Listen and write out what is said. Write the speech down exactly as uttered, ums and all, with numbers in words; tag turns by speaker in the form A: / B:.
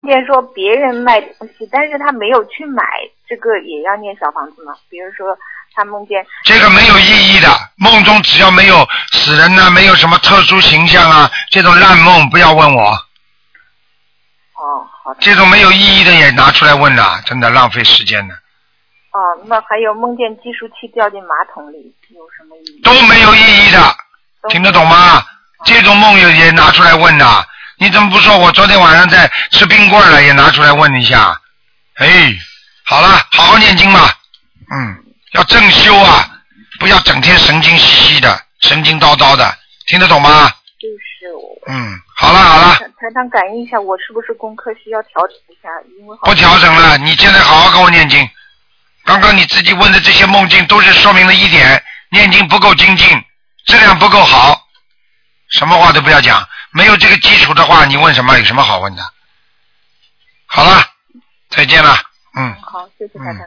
A: 见说别人卖东西，但是他没有去买，这个也要念小房子吗？比如说他梦见
B: 这个没有意义的，梦中只要没有死人呢、啊，没有什么特殊形象啊，这种烂梦不要问我。
A: 哦，好的。
B: 这种没有意义的也拿出来问了，真的浪费时间的。
A: 哦，那还有梦见计数器掉进马桶里，有什么意义？
B: 都没有意义的，听得懂吗？这种梦也也拿出来问的，你怎么不说我昨天晚上在吃冰棍了，也拿出来问一下？哎，好了，好好念经吧，嗯，要正修啊，不要整天神经兮兮的，神经叨叨的，听得懂吗？
A: 就是我。
B: 嗯，好了好了。
A: 台长感应一下，我是不是功课需要调整一下？因为好
B: 不调整了，你现在好好跟我念经。刚刚你自己问的这些梦境都是说明了一点，念经不够精进，质量不够好，什么话都不要讲，没有这个基础的话，你问什么有什么好问的？好了，再见了，嗯。
A: 好，谢谢台长。